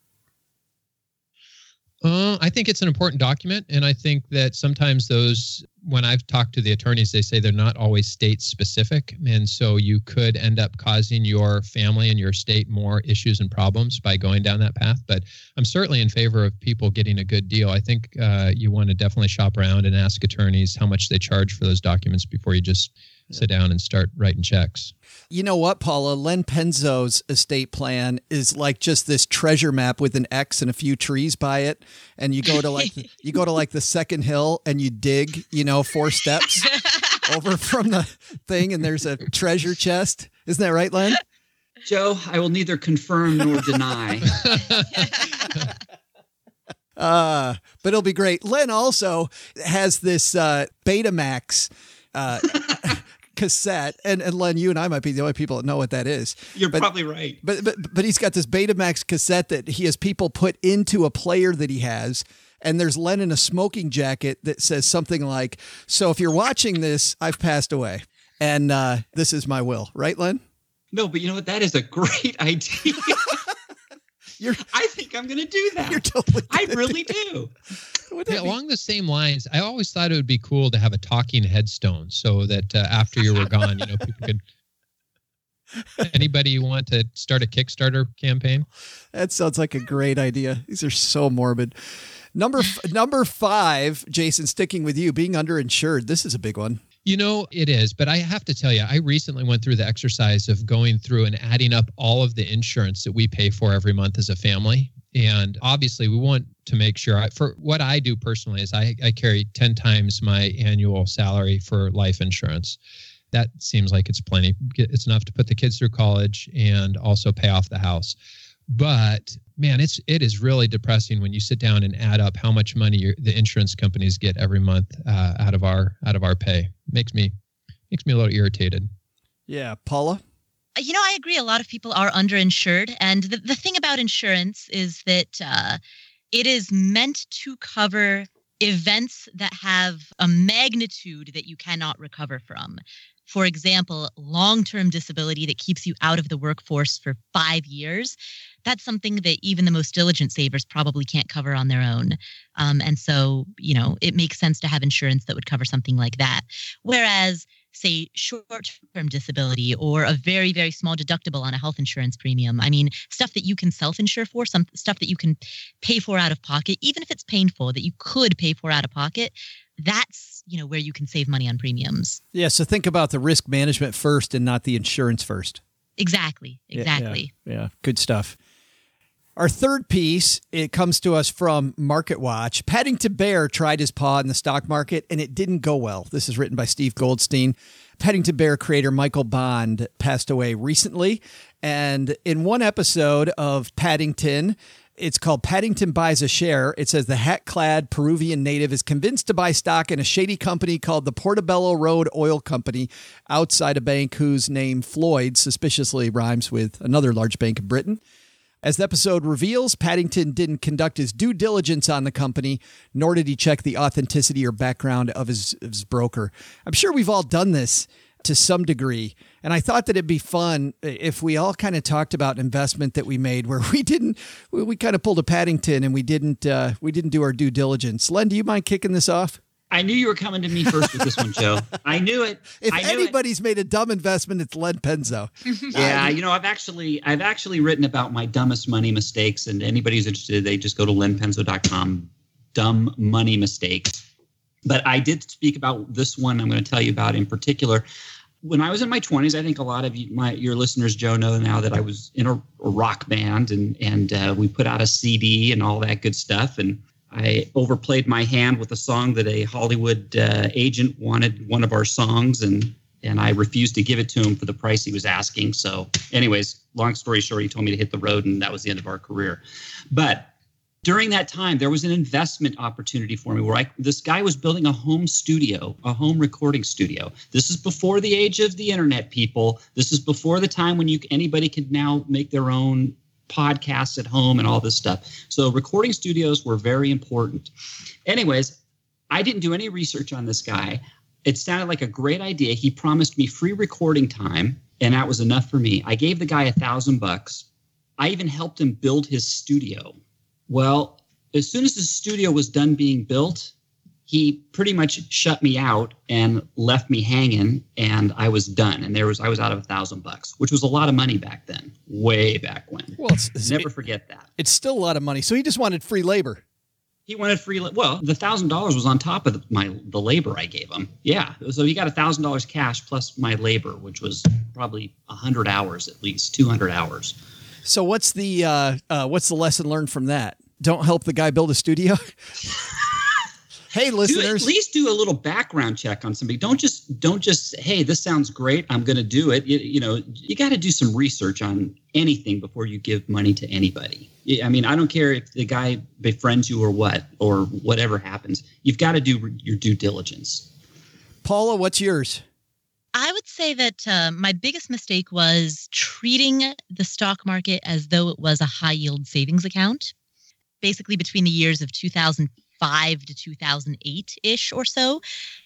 Uh, I think it's an important document, and I think that sometimes those, when I've talked to the attorneys, they say they're not always state specific, and so you could end up causing your family and your state more issues and problems by going down that path. But I'm certainly in favor of people getting a good deal. I think uh, you want to definitely shop around and ask attorneys how much they charge for those documents before you just sit down and start writing checks. You know what, Paula? Len Penzo's estate plan is like just this treasure map with an X and a few trees by it. And you go to like you go to like the second hill and you dig, you know, four steps over from the thing, and there's a treasure chest. Isn't that right, Len? Joe, I will neither confirm nor deny. uh, but it'll be great. Len also has this uh, Betamax uh cassette, and, and Len, you and I might be the only people that know what that is. You're but, probably right. But, but but he's got this Betamax cassette that he has people put into a player that he has, and there's Len in a smoking jacket that says something like, so if you're watching this, I've passed away, and uh, this is my will. Right, Len? No, but you know what? That is a great idea. You're, I think I'm going to do that. You're totally I really do. Yeah, along the same lines, I always thought it would be cool to have a talking headstone so that uh, after you were gone, you know, people could. Anybody want to start a Kickstarter campaign? That sounds like a great idea. These are so morbid. Number f- number five, Jason, sticking with you, being underinsured. This is a big one. You know, it is, but I have to tell you, I recently went through the exercise of going through and adding up all of the insurance that we pay for every month as a family. And obviously, we want to make sure, I, for what I do personally is I, I carry ten times my annual salary for life insurance. That seems like it's plenty. It's enough to put the kids through college and also pay off the house. But man, it's it is really depressing when you sit down and add up how much money your, the insurance companies get every month uh, out of our out of our pay. Makes me makes me a little irritated. Yeah, Paula? You know, I agree. A lot of people are underinsured. And the, the thing about insurance is that uh, it is meant to cover events that have a magnitude that you cannot recover from. For example, long-term disability that keeps you out of the workforce for five years. That's something that even the most diligent savers probably can't cover on their own. Um, and so, you know, it makes sense to have insurance that would cover something like that. Whereas, say, short-term disability or a very, very small deductible on a health insurance premium. I mean, stuff that you can self-insure for, some stuff that you can pay for out of pocket, even if it's painful, that you could pay for out of pocket. That's, you know, where you can save money on premiums. Yeah, so think about the risk management first and not the insurance first. Exactly, exactly. Yeah, yeah, good stuff. Our third piece, it comes to us from MarketWatch. Paddington Bear tried his paw in the stock market, and it didn't go well. This is written by Steve Goldstein. Paddington Bear creator Michael Bond passed away recently, and in one episode of Paddington, It's called Paddington Buys a Share. It says the hat-clad Peruvian native is convinced to buy stock in a shady company called the Portobello Road Oil Company outside a bank whose name Floyd suspiciously rhymes with another large bank in Britain. As the episode reveals, Paddington didn't conduct his due diligence on the company, nor did he check the authenticity or background of his, of his broker. I'm sure we've all done this to some degree. And I thought that it'd be fun if we all kind of talked about an investment that we made where we didn't, we, we kind of pulled a Paddington and we didn't, uh, we didn't do our due diligence. Len, do you mind kicking this off? I knew you were coming to me first with this one, Joe. I knew it. If I knew anybody's it. made a dumb investment, it's Len Penzo. Yeah, you know, I've actually I've actually written about my dumbest money mistakes, and anybody who's interested, they just go to len penzo dot com, dumb money mistakes. But I did speak about this one I'm going to tell you about in particular. When I was in my twenties, I think a lot of you, my your listeners, Joe, know now that I was in a, a rock band, and and uh, we put out a C D and all that good stuff, and I overplayed my hand with a song that a Hollywood uh, agent wanted one of our songs, and and I refused to give it to him for the price he was asking. So anyways, long story short, he told me to hit the road, and that was the end of our career. But during that time, there was an investment opportunity for me where I, this guy was building a home studio, a home recording studio. This is before the age of the internet, people. This is before the time when you anybody could now make their own podcasts at home and all this stuff. So recording studios were very important. Anyways, I didn't do any research on this guy. It sounded like a great idea. He promised me free recording time, and that was enough for me. I gave the guy a thousand bucks. I even helped him build his studio. Well, as soon as his studio was done being built, he pretty much shut me out and left me hanging, and I was done. And there was I was out of a thousand bucks, which was a lot of money back then, way back when. Well, it's, it's, never it, forget that. It's still a lot of money. So he just wanted free labor. He wanted free. Well, the thousand dollars was on top of the, my the labor I gave him. Yeah, so he got a thousand dollars cash plus my labor, which was probably a hundred hours at least, two hundred hours. So what's the uh, uh, what's the lesson learned from that? Don't help the guy build a studio. Hey, listeners, do, at least do a little background check on somebody. Don't just don't just hey, this sounds great, I'm going to do it. You, you know, you got to do some research on anything before you give money to anybody. I mean, I don't care if the guy befriends you or what or whatever happens. You've got to do your due diligence. Paula, what's yours? I would say that uh, my biggest mistake was treating the stock market as though it was a high yield savings account. Basically, between the years of two thousand five to two thousand eight-ish or so,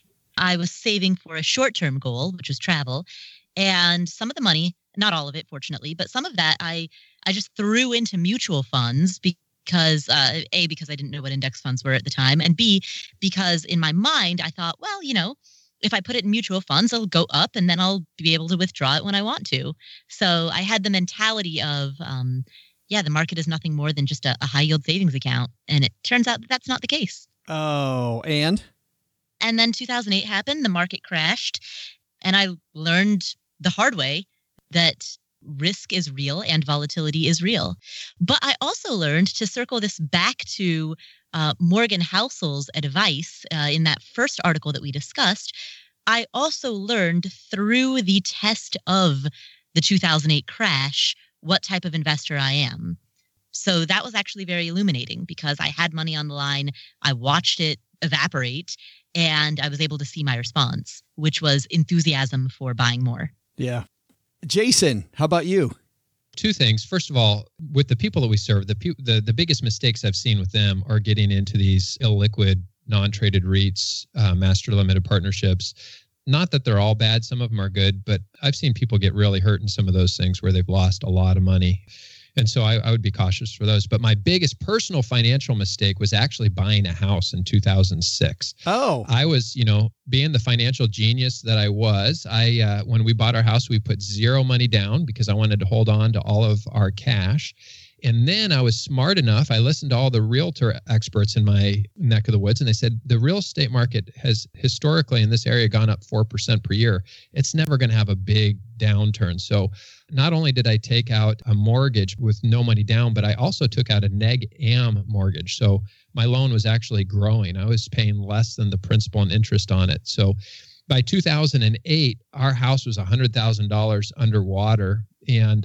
I was saving for a short-term goal, which was travel. And some of the money, not all of it, fortunately, but some of that I, I just threw into mutual funds because, uh, A, because I didn't know what index funds were at the time, and B, because in my mind, I thought, well, you know, if I put it in mutual funds, it'll go up and then I'll be able to withdraw it when I want to. So I had the mentality of, um, yeah, the market is nothing more than just a, a high yield savings account. And it turns out that that's not the case. Oh, and? And then two thousand eight happened, the market crashed, and I learned the hard way that risk is real and volatility is real. But I also learned to circle this back to uh, Morgan Housel's advice uh, in that first article that we discussed. I also learned through the test of the two thousand eight crash what type of investor I am. So that was actually very illuminating because I had money on the line. I watched it evaporate and I was able to see my response, which was enthusiasm for buying more. Yeah. Jason, how about you? Two things. First of all, with the people that we serve, the pe- the, the biggest mistakes I've seen with them are getting into these illiquid, non-traded REITs, uh, master limited partnerships. Not that they're all bad. Some of them are good, but I've seen people get really hurt in some of those things where they've lost a lot of money. And so I, I would be cautious for those. But my biggest personal financial mistake was actually buying a house in two thousand six. Oh, I was, you know, being the financial genius that I was, I uh, when we bought our house, we put zero money down because I wanted to hold on to all of our cash. And then I was smart enough. I listened to all the realtor experts in my neck of the woods, and they said the real estate market has historically in this area gone up four percent per year. It's never going to have a big downturn. So not only did I take out a mortgage with no money down, but I also took out a neg am mortgage. So my loan was actually growing. I was paying less than the principal and interest on it. So by two thousand eight, our house was one hundred thousand dollars underwater. And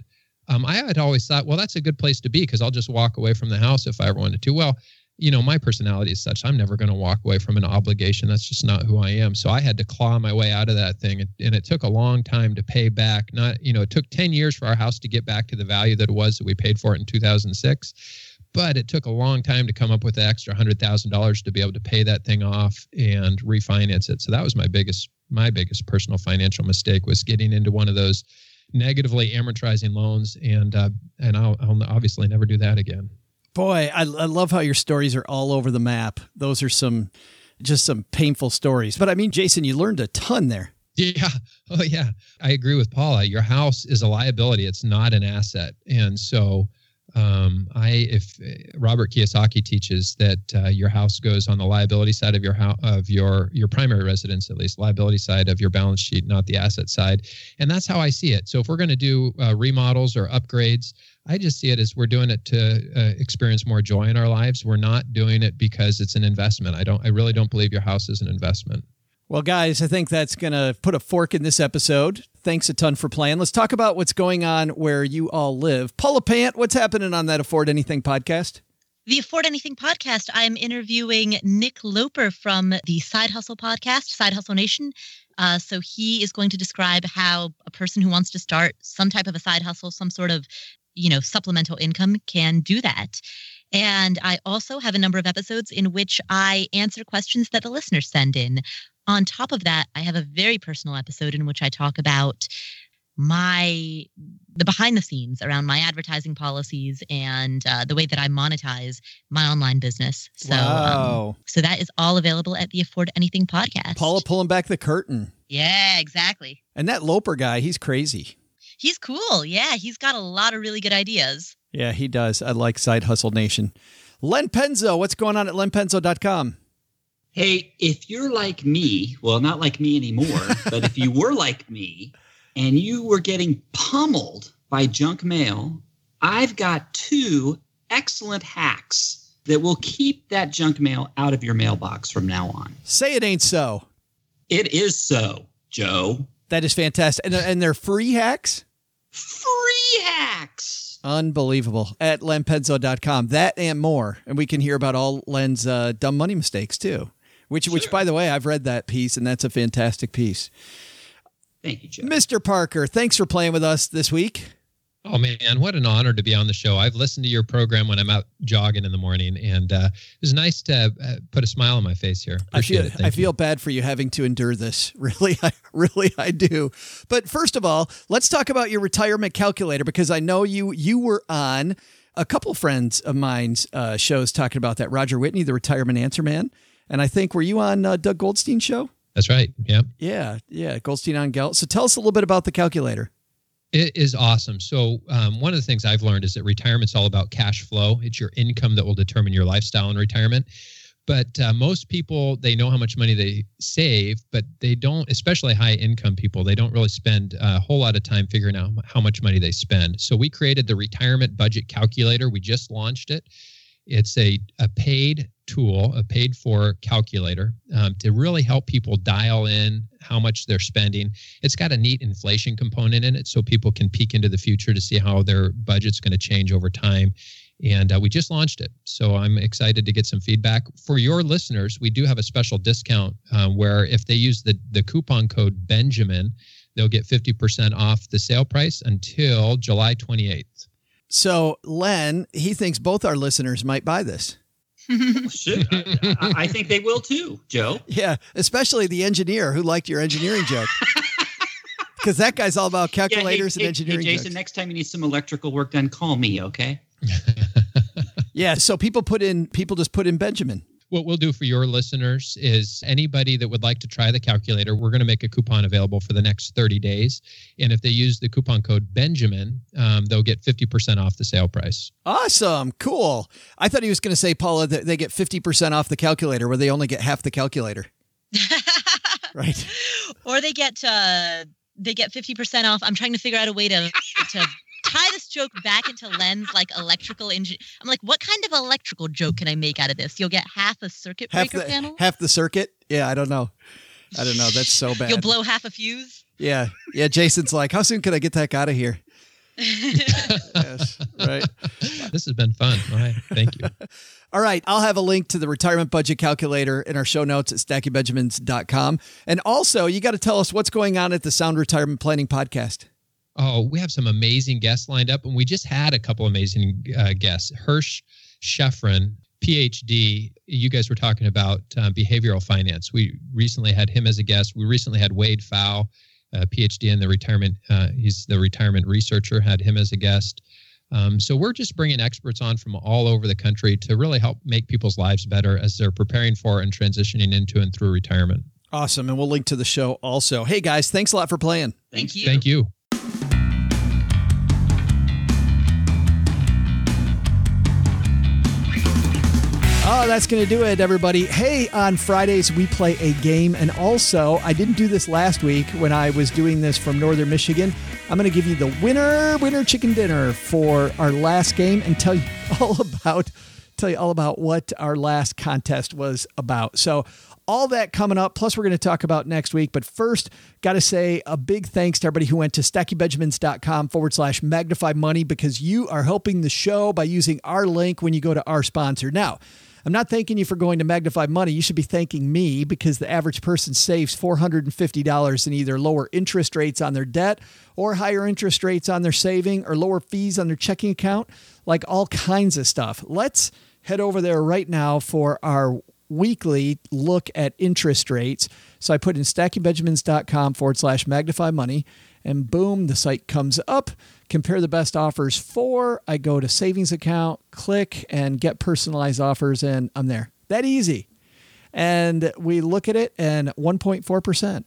um, I had always thought, well, that's a good place to be because I'll just walk away from the house if I ever wanted to. Well, you know, my personality is such, I'm never going to walk away from an obligation. That's just not who I am. So I had to claw my way out of that thing. And, and it took a long time to pay back. Not, you know, it took ten years for our house to get back to the value that it was that we paid for it in two thousand six. But it took a long time to come up with the extra one hundred thousand dollars to be able to pay that thing off and refinance it. So that was my biggest, my biggest personal financial mistake, was getting into one of those negatively amortizing loans. And, uh, and I'll, I'll obviously never do that again. Boy, I, I love how your stories are all over the map. Those are some, just some painful stories. But I mean, Jason, you learned a ton there. Yeah. Oh, yeah. I agree with Paula. Your house is a liability. It's not an asset. And so um, I, if Robert Kiyosaki teaches that uh, your house goes on the liability side of your house, of your, your primary residence, at least liability side of your balance sheet, not the asset side. And that's how I see it. So if we're going to do uh, remodels or upgrades, I just see it as we're doing it to uh, experience more joy in our lives. We're not doing it because it's an investment. I don't, I really don't believe your house is an investment. Well, guys, I think that's going to put a fork in this episode. Thanks a ton for playing. Let's talk about what's going on where you all live. Paula Pant, what's happening on that Afford Anything podcast? The Afford Anything podcast, I'm interviewing Nick Loper from the Side Hustle podcast, Side Hustle Nation. Uh, so he is going to describe how a person who wants to start some type of a side hustle, some sort of, you know, supplemental income can do that. And I also have a number of episodes in which I answer questions that the listeners send in. On top of that, I have a very personal episode in which I talk about my the behind the scenes around my advertising policies and uh, the way that I monetize my online business. So, wow. um, so that is all available at the Afford Anything podcast. Paula pulling back the curtain. Yeah, exactly. And that Loper guy, he's crazy. He's cool. Yeah, he's got a lot of really good ideas. Yeah, he does. I like Side Hustle Nation. Len Penzo, what's going on at len penzo dot com? Hey, if you're like me, well, not like me anymore, but if you were like me and you were getting pummeled by junk mail, I've got two excellent hacks that will keep that junk mail out of your mailbox from now on. Say it ain't so. It is so, Joe. That is fantastic. And, and they're free hacks? Free hacks. Unbelievable. At len penzo dot com. That and more. And we can hear about all Len's uh, dumb money mistakes, too. Which, sure. which, by the way, I've read that piece, and that's a fantastic piece. Thank you, Joe. Mister Parker, thanks for playing with us this week. Oh, man, what an honor to be on the show. I've listened to your program when I'm out jogging in the morning, and uh, it was nice to uh, put a smile on my face here. Appreciate I feel, it. Thank I you. feel bad for you having to endure this. Really, I, really, I do. But first of all, let's talk about your retirement calculator, because I know you you were on a couple friends of mine's uh, shows talking about that. Roger Whitney, the Retirement Answer Man. And I think, were you on uh, Doug Goldstein's show? That's right. Yeah. Yeah. Yeah. Goldstein on Gelt. So tell us a little bit about the calculator. It is awesome. So um, one of the things I've learned is that retirement's all about cash flow. It's your income that will determine your lifestyle in retirement. But uh, most people, they know how much money they save, but they don't, especially high income people, they don't really spend a whole lot of time figuring out how much money they spend. So we created the Retirement Budget Calculator. We just launched it. It's a, a paid tool, a paid for calculator um, to really help people dial in how much they're spending. It's got a neat inflation component in it so people can peek into the future to see how their budget's going to change over time. And uh, we just launched it. So I'm excited to get some feedback. For your listeners, we do have a special discount um, where if they use the, the coupon code Benjamin, they'll get fifty percent off the sale price until July twenty-eighth. So Len, he thinks both our listeners might buy this. Should. I, I think they will too, Joe. Yeah, especially the engineer who liked your engineering joke. Because that guy's all about calculators yeah, hey, and hey, engineering hey, Jason, jokes. next time you need some electrical work done, call me, okay? Yeah, so people put in, people just put in Benjamin. What we'll do for your listeners is anybody that would like to try the calculator, we're going to make a coupon available for the next thirty days. And if they use the coupon code Benjamin, um, they'll get fifty percent off the sale price. Awesome. Cool. I thought he was going to say, Paula, that they get fifty percent off the calculator where they only get half the calculator. Right. Or they get uh, they get fifty percent off. I'm trying to figure out a way to to tie this joke back into Len's like electrical engine. I'm like, what kind of electrical joke can I make out of this? You'll get half a circuit half breaker the, panel? Half the circuit? Yeah, I don't know. I don't know. That's so bad. You'll blow half a fuse? Yeah. Yeah. Jason's like, how soon can I get the heck out of here? Yes, right. This has been fun. All right. Thank you. All right. I'll have a link to the retirement budget calculator in our show notes at stacky benjamins dot com. And also, you got to tell us what's going on at the Sound Retirement Planning Podcast. Oh, we have some amazing guests lined up, and we just had a couple amazing uh, guests. Hirsch Sheffrin, P H D. You guys were talking about uh, behavioral finance. We recently had him as a guest. We recently had Wade Pfau, uh, P H D in the retirement. Uh, he's the retirement researcher, had him as a guest. Um, so we're just bringing experts on from all over the country to really help make people's lives better as they're preparing for and transitioning into and through retirement. Awesome. And we'll link to the show also. Hey, guys, thanks a lot for playing. Thank you. Thank you. Oh, that's going to do it, everybody. Hey, on Fridays, we play a game. And also, I didn't do this last week when I was doing this from Northern Michigan. I'm going to give you the winner, winner chicken dinner for our last game and tell you all about, tell you all about what our last contest was about. So all that coming up. Plus, we're going to talk about next week. But first, got to say a big thanks to everybody who went to stacky benjamins dot com forward slash magnify money because you are helping the show by using our link when you go to our sponsor. Now, I'm not thanking you for going to Magnify Money. You should be thanking me because the average person saves four hundred fifty dollars in either lower interest rates on their debt or higher interest rates on their saving or lower fees on their checking account, like all kinds of stuff. Let's head over there right now for our weekly look at interest rates. So I put in stacky benjamins dot com forward slash magnify money and boom, the site comes up. Compare the best offers for. I go to savings account, click, and get personalized offers, and I'm there. That easy. And we look at it, and one point four percent.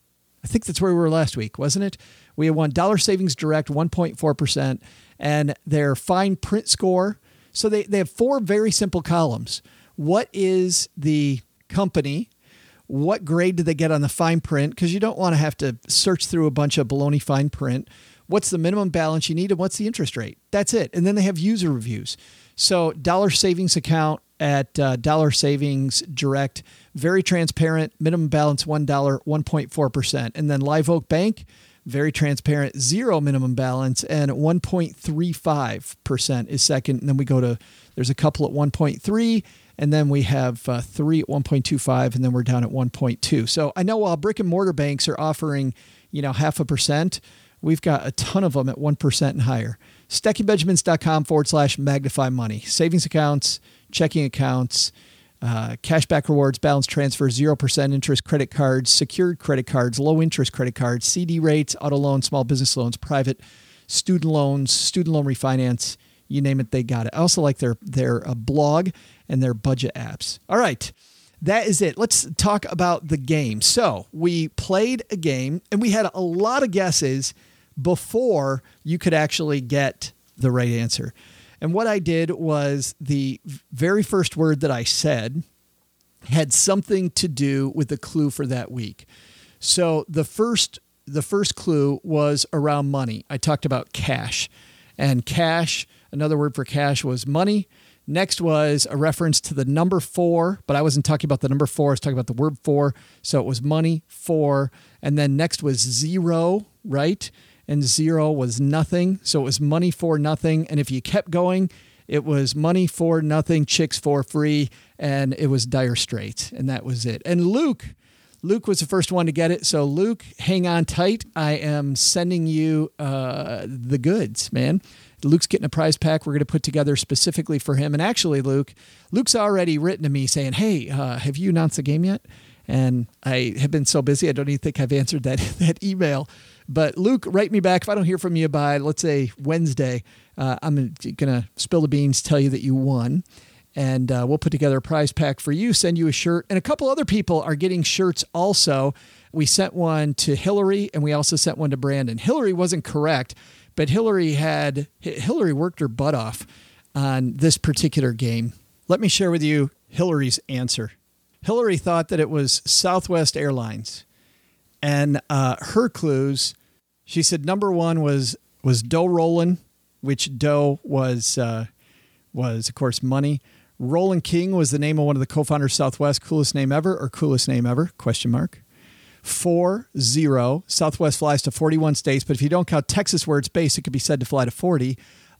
I think that's where we were last week, wasn't it? We had one dollar savings direct, one point four percent, and their fine print score. So they, they have four very simple columns. What is the company? What grade did they get on the fine print? Because you don't want to have to search through a bunch of baloney fine print. What's the minimum balance you need and what's the interest rate? That's it. And then they have user reviews. So dollar savings account at uh, Dollar Savings Direct, very transparent, minimum balance one dollar, one point four percent. And then Live Oak Bank, very transparent, zero minimum balance, and one point three five percent is second. And then we go to, there's a couple at one point three, and then we have uh, three at one point two five, and then we're down at one point two. So I know while brick and mortar banks are offering, you know, half a percent, we've got a ton of them at one percent and higher. stacky benjamins dot com forward slash magnify money. Savings accounts, checking accounts, uh, cashback rewards, balance transfers, zero percent interest credit cards, secured credit cards, low interest credit cards, C D rates, auto loans, small business loans, private student loans, student loan refinance, you name it, they got it. I also like their, their uh, blog and their budget apps. All right. That is it. Let's talk about the game. So we played a game and we had a lot of guesses before you could actually get the right answer. And what I did was the very first word that I said had something to do with the clue for that week. So the first the first clue was around money. I talked about cash. And cash, another word for cash was money. Next was a reference to the number four, but I wasn't talking about the number four. I was talking about the word four. So it was money, four. And then next was zero, right? And zero was nothing. So it was money for nothing. And if you kept going, it was money for nothing, chicks for free, and it was Dire Straits. And that was it. And Luke, Luke was the first one to get it. So Luke, hang on tight. I am sending you uh, the goods, man. Luke's getting a prize pack we're going to put together specifically for him. And actually, Luke, Luke's already written to me saying, hey, uh, have you announced the game yet? And I have been so busy, I don't even think I've answered that, that email. But Luke, write me back. If I don't hear from you by, let's say, Wednesday, uh, I'm going to spill the beans, tell you that you won. And uh, we'll put together a prize pack for you, send you a shirt. And a couple other people are getting shirts also. We sent one to Hillary, and we also sent one to Brandon. Hillary wasn't correct, but Hillary had Hillary worked her butt off on this particular game. Let me share with you Hillary's answer. Hillary thought that it was Southwest Airlines. And uh, her clues, she said number one was was dough rolling, which dough was, uh, was of course, money. Roland King was the name of one of the co-founders of Southwest. Coolest name ever or coolest name ever? Question mark. four zero. Southwest flies to forty-one states, but if you don't count Texas where it's based, it could be said to fly to forty.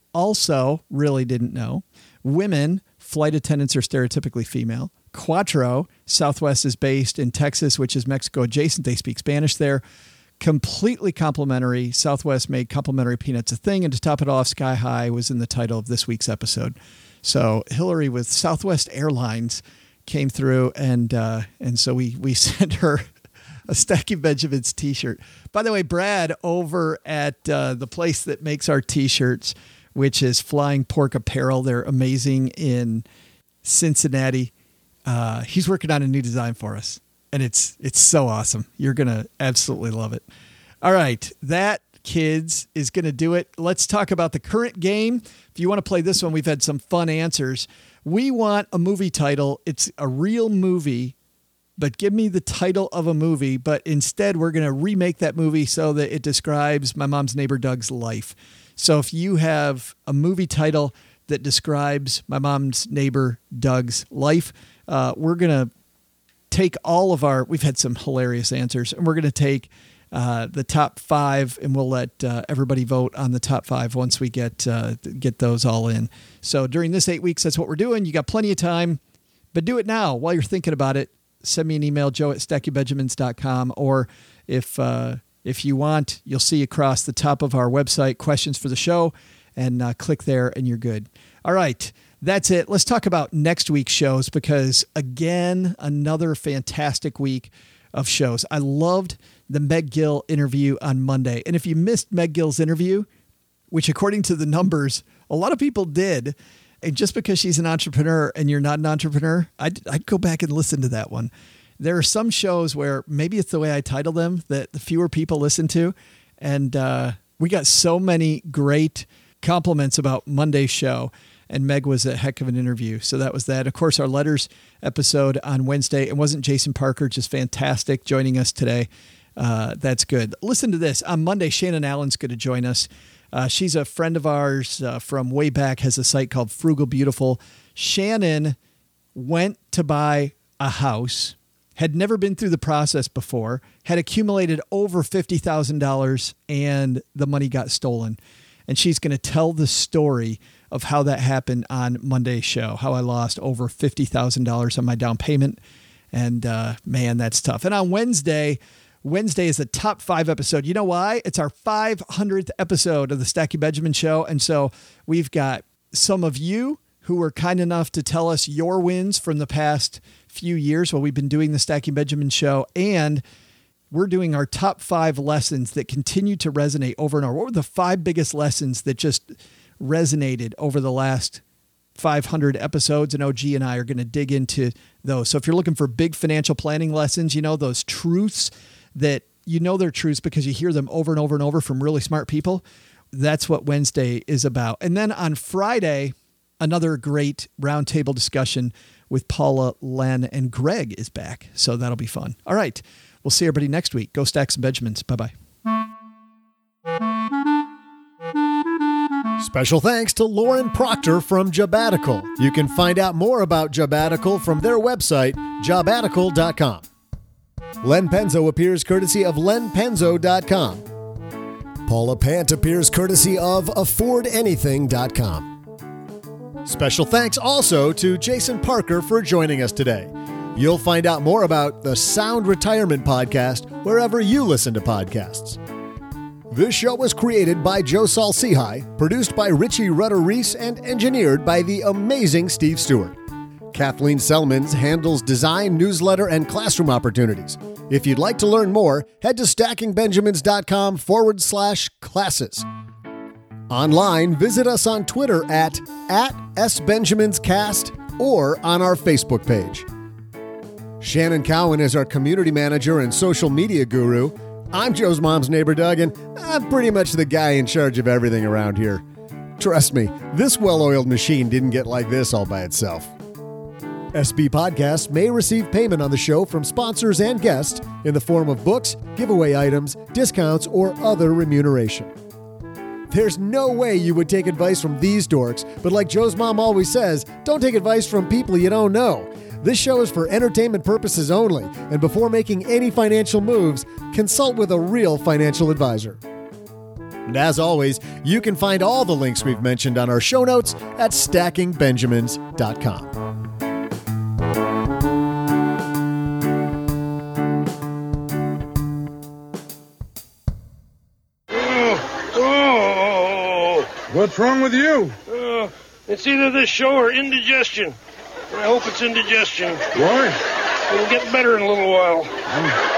Also, really didn't know, women flight attendants are stereotypically female. Quattro, Southwest is based in Texas, which is Mexico adjacent. They speak Spanish there. Completely complimentary. Southwest made complimentary peanuts a thing. And to top it off, Sky High was in the title of this week's episode. So Hillary with Southwest Airlines came through, and uh, and so we we sent her a Stacking Benjamins t-shirt. By the way, Brad over at uh, the place that makes our t-shirts, which is Flying Pork Apparel. They're amazing in Cincinnati. Uh, he's working on a new design for us, and it's it's so awesome. You're going to absolutely love it. All right, that, kids, is going to do it. Let's talk about the current game. If you want to play this one, we've had some fun answers. We want a movie title. It's a real movie, but give me the title of a movie. But instead, we're going to remake that movie so that it describes my mom's neighbor Doug's life. So if you have a movie title that describes my mom's neighbor Doug's life, uh, we're going to take all of our, we've had some hilarious answers, and we're going to take uh, the top five, and we'll let uh, everybody vote on the top five once we get uh, get those all in. So during this eight weeks, that's what we're doing. You got plenty of time, but do it now while you're thinking about it. Send me an email, joe at stacking benjamins dot com, or if uh, if you want, you'll see across the top of our website questions for the show, and uh, click there, and you're good. All right, that's it. Let's talk about next week's shows, because, again, another fantastic week of shows. I loved the Meg Gill interview on Monday. And if you missed Meg Gill's interview, which according to the numbers, a lot of people did, and just because she's an entrepreneur and you're not an entrepreneur, I'd, I'd go back and listen to that one. There are some shows where maybe it's the way I title them that the fewer people listen to. And uh, we got so many great compliments about Monday's show. And Meg was a heck of an interview. So that was that. Of course, our letters episode on Wednesday. It wasn't Jason Parker, just fantastic, joining us today. Uh, that's good. Listen to this. On Monday, Shannon Allen's going to join us. Uh, she's a friend of ours uh, from way back, has a site called Frugal Beautiful. Shannon went to buy a house, had never been through the process before, had accumulated over fifty thousand dollars, and the money got stolen. And she's going to tell the story of how that happened on Monday's show, how I lost over fifty thousand dollars on my down payment. And uh, man, that's tough. And on Wednesday, Wednesday is the top five episode. You know why? It's our five hundredth episode of the Stacking Benjamin Show. And so we've got some of you who were kind enough to tell us your wins from the past few years while we've been doing the Stacking Benjamin Show. And we're doing our top five lessons that continue to resonate over and over. What were the five biggest lessons that just resonated over the last five hundred episodes? And O G and I are going to dig into those. So if you're looking for big financial planning lessons, you know, those truths that you know they're truths because you hear them over and over and over from really smart people, that's what Wednesday is about. And then on Friday, another great roundtable discussion with Paula, Len, and Greg is back. So that'll be fun. All right. We'll see everybody next week. Go Stack some Benjamins. Bye-bye. Special thanks to Lauren Proctor from Jobatical. You can find out more about Jobatical from their website, jobatical dot com. Len Penzo appears courtesy of len penzo dot com. Paula Pant appears courtesy of afford anything dot com. Special thanks also to Jason Parker for joining us today. You'll find out more about the Sound Retirement Podcast wherever you listen to podcasts. This show was created by Joe Saul-Sehy, produced by Richie Rutter-Reese, and engineered by the amazing Steve Stewart. Kathleen Selmans handles design, newsletter, and classroom opportunities. If you'd like to learn more, head to stackingbenjamins.com forward slash classes. Online, visit us on Twitter at, at SBenjaminsCast or on our Facebook page. Shannon Cowan is our community manager and social media guru. I'm Joe's mom's neighbor, Doug, and I'm pretty much the guy in charge of everything around here. Trust me, this well-oiled machine didn't get like this all by itself. S B Podcasts may receive payment on the show from sponsors and guests in the form of books, giveaway items, discounts, or other remuneration. There's no way you would take advice from these dorks, but like Joe's mom always says, don't take advice from people you don't know. This show is for entertainment purposes only, and before making any financial moves, consult with a real financial advisor. And as always, you can find all the links we've mentioned on our show notes at stacking benjamins dot com. What's wrong with you? Uh, it's either this show or indigestion. I hope it's indigestion. Why? It'll get better in a little while. I'm